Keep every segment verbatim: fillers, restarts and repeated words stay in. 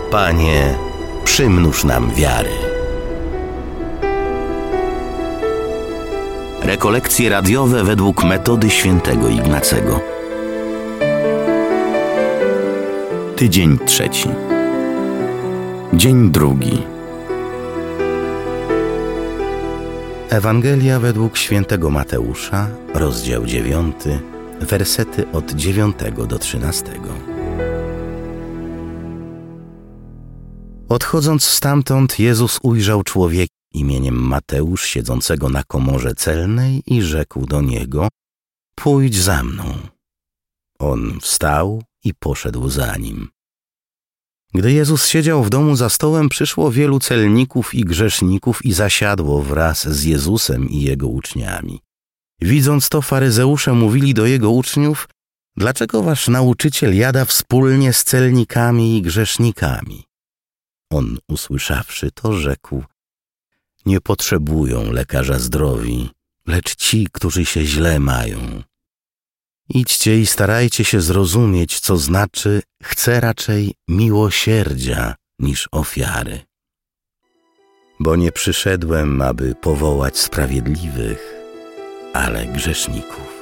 Panie, przymnóż nam wiary. Rekolekcje radiowe według metody świętego Ignacego. Tydzień trzeci. Dzień drugi. Ewangelia według świętego Mateusza, rozdział dziewiąty, wersety od dziewiątego do trzynastego. Odchodząc stamtąd, Jezus ujrzał człowieka imieniem Mateusz, siedzącego na komorze celnej, i rzekł do niego: pójdź za mną. On wstał i poszedł za nim. Gdy Jezus siedział w domu za stołem, przyszło wielu celników i grzeszników i zasiadło wraz z Jezusem i Jego uczniami. Widząc to, faryzeusze mówili do Jego uczniów: dlaczego wasz nauczyciel jada wspólnie z celnikami i grzesznikami? On, usłyszawszy to, rzekł: nie potrzebują lekarza zdrowi, lecz ci, którzy się źle mają. Idźcie i starajcie się zrozumieć, co znaczy: chcę raczej miłosierdzia niż ofiary. Bo nie przyszedłem, aby powołać sprawiedliwych, ale grzeszników.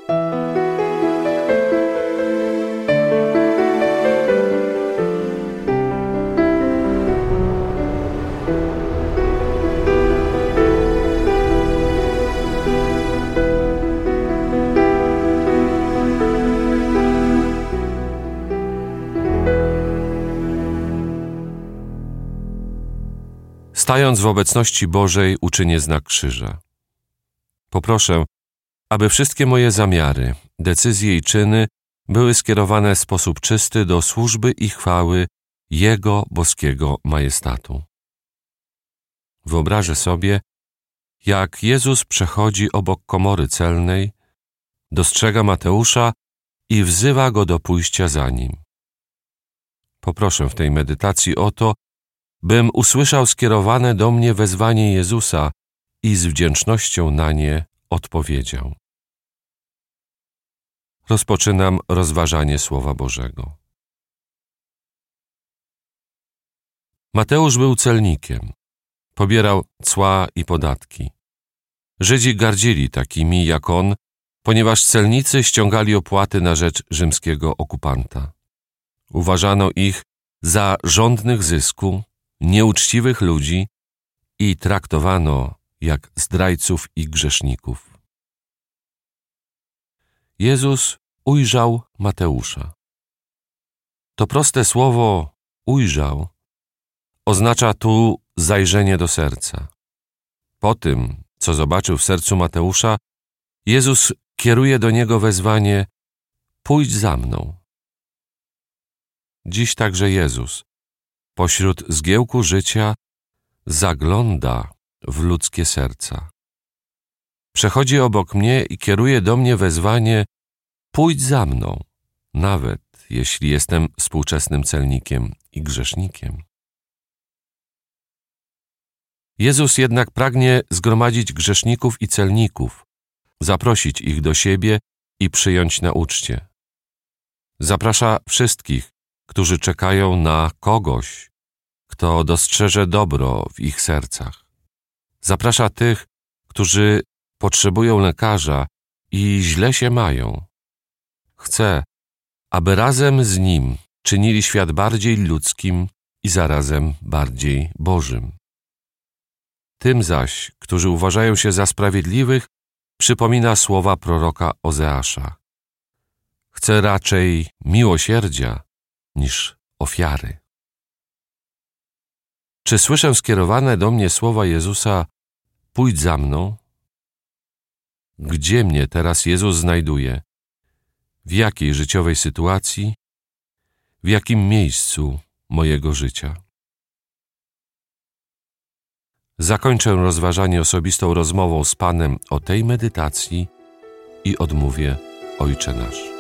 Stając w obecności Bożej, uczynię znak krzyża. Poproszę, aby wszystkie moje zamiary, decyzje i czyny były skierowane w sposób czysty do służby i chwały Jego boskiego majestatu. Wyobrażę sobie, jak Jezus przechodzi obok komory celnej, dostrzega Mateusza i wzywa go do pójścia za nim. Poproszę w tej medytacji o to, bym usłyszał skierowane do mnie wezwanie Jezusa i z wdzięcznością na nie odpowiedział. Rozpoczynam rozważanie Słowa Bożego. Mateusz był celnikiem. Pobierał cła i podatki. Żydzi gardzili takimi jak on, ponieważ celnicy ściągali opłaty na rzecz rzymskiego okupanta. Uważano ich za żądnych zysku, nieuczciwych ludzi i traktowano jak zdrajców i grzeszników. Jezus ujrzał Mateusza. To proste słowo ujrzał oznacza tu zajrzenie do serca. Po tym, co zobaczył w sercu Mateusza, Jezus kieruje do niego wezwanie: pójdź za mną. Dziś także Jezus pośród zgiełku życia zagląda w ludzkie serca. Przechodzi obok mnie i kieruje do mnie wezwanie: pójdź za mną, nawet jeśli jestem współczesnym celnikiem i grzesznikiem. Jezus jednak pragnie zgromadzić grzeszników i celników, zaprosić ich do siebie i przyjąć na uczcie. Zaprasza wszystkich, którzy czekają na kogoś, kto dostrzeże dobro w ich sercach. Zaprasza tych, którzy potrzebują lekarza i źle się mają. Chce, aby razem z Nim czynili świat bardziej ludzkim i zarazem bardziej Bożym. Tym zaś, którzy uważają się za sprawiedliwych, przypomina słowa proroka Ozeasza: chcę raczej miłosierdzia niż ofiary. Czy słyszę skierowane do mnie słowa Jezusa: pójdź za mną? Gdzie mnie teraz Jezus znajduje? W jakiej życiowej sytuacji? W jakim miejscu mojego życia? Zakończę rozważanie osobistą rozmową z Panem o tej medytacji i odmówię Ojcze nasz.